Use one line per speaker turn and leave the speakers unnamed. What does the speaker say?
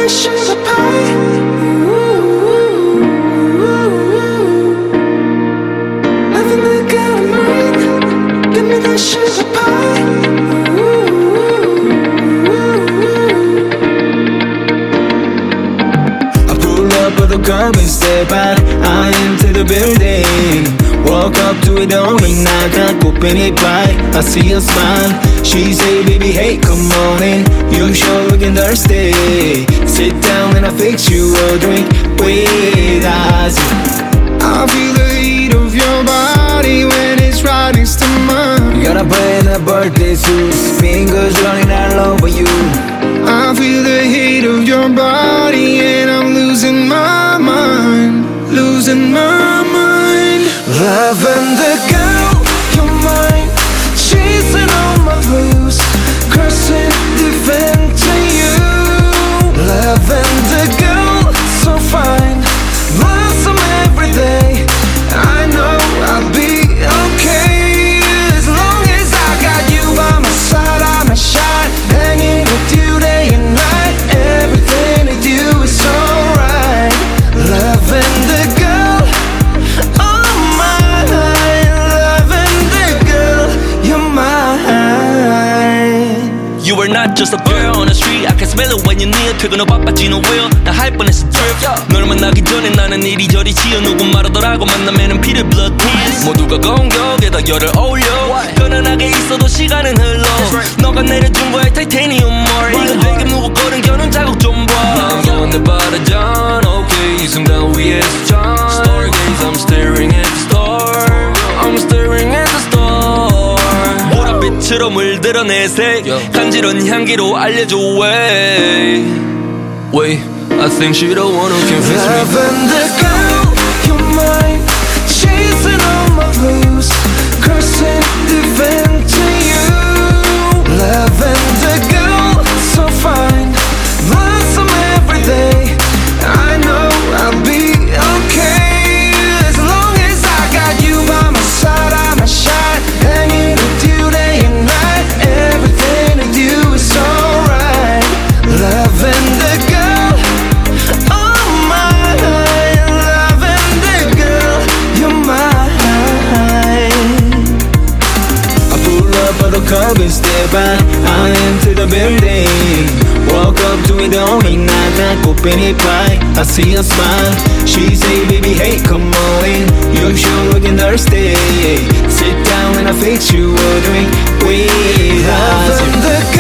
that sugar pie. Loving the girl of mine. Give me that sugar pie. I pull up with the curb and step out. I enter the building. Walk up to it, only knock, knock, open it wide. I see her smile. She say, baby, hey, come on in. You sure looking thirsty. Sit down and I fix you a drink with us. I feel the heat of your body when it's right next to mine. You got a brand new birthday suit, fingers running all over you. I feel the heat of your body and I'm losing my mind, losing my mind. Loving the girl, you're mine. Chasing all my blues, cursing, defend to you. Loving the girl, so fine. Blossom every day. I know I'll be okay as long as I got you by my side. I'm a shot, hanging with you day and night. Everything to do is alright. Loving the girl, oh my, loving the girl, you're mine.
You are not just a girl on the street. I can smell it when you're near. 퇴근 후 바빠진 너 will. 나 할 뻔했어 trip. 너를 만나기 전에 나는 이리저리 치여. 누구 말하더라고 만나면은 피를 blood tears. 모두가 공격에다 열을 올려. 편안하게 있어도 시간은 흘러. 너가 내려준 거야 타이타니움 more. 이건 되게 무겁거든 겨눈 자국 좀 봐. 난 건데 바라잖아. Okay 이 순간 위에서 참 Stargaze I'm staring at the star. I'm staring at the star. 보랏빛으로 물들어 내 색. 간지러운 향기로 알려줘 Wait I think she don't wanna confuse me.
Loving the girl, you're mine. Chasing all my blues, cursing, defend to you. Loving the girl, so fine. Blossom every day. I know I'll be okay as long as I got you by my side. I'm a shot, hanging with you day and night. Everything to do is alright. Loving the girl, oh my, loving the girl, you're mine. I pull up on the curb and step out. I enter the building. Walk up to it, only knock, knock, open it wide. I see her smile. She say, baby, hey, come on in. You sure looking thirsty. Sit down and I fix you a drink with us.